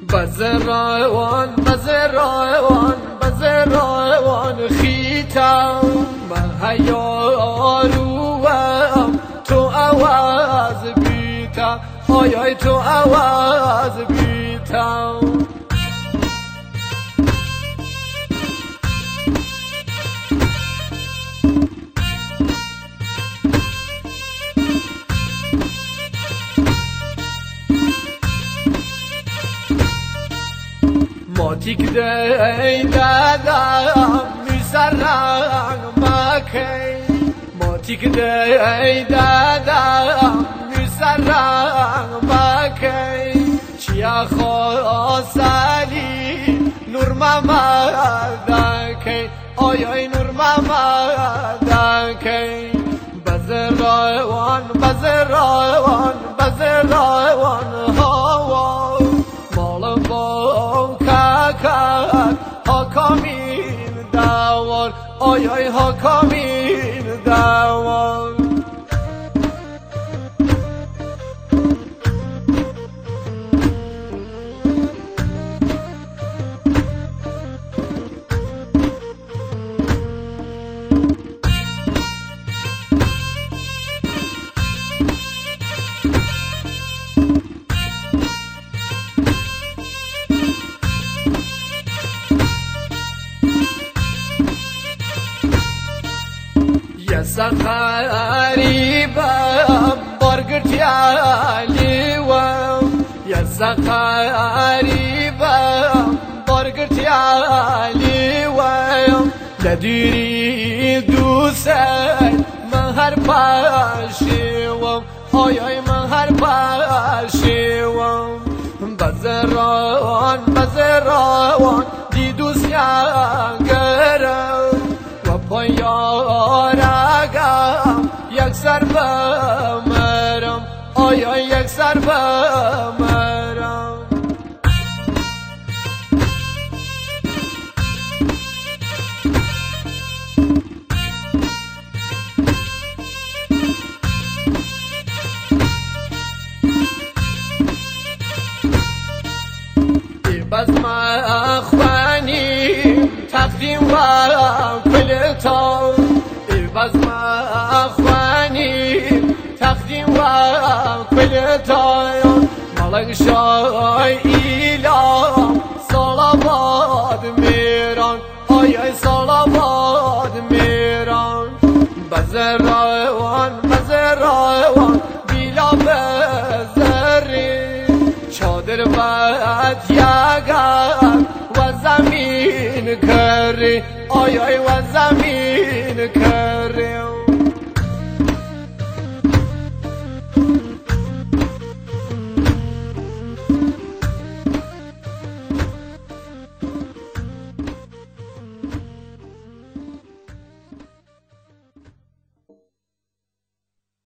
بزروان خیتم من هیاروم تو آواز بیتم آی تو آواز بیتم ماتیک دیدم میسرم مکی ماتیک دیدم میسرم مکی چیا خواستلی نور محمدکی آی نور محمدکی بزروان هوا مال با کاکا حاکمین دوار آی حاکمین دوار سخریبم بارگرتیالیوم یا سخریبم بارگرتیالیوم لدیری دوسن من هر پاشیوم آی من هر پاشیوم بزروان دی دوسیان گرم و پایارگم یک سر بمرم آی یک سر بمرم بس ما اخواني تقديم وكل طول بس ما اخواني تقديم وكل طول ملك شاي إله صلوات ميران آي صلوات ميران بزروان بلا بزري چادر بد یگم و زمین کری آی و زمین کری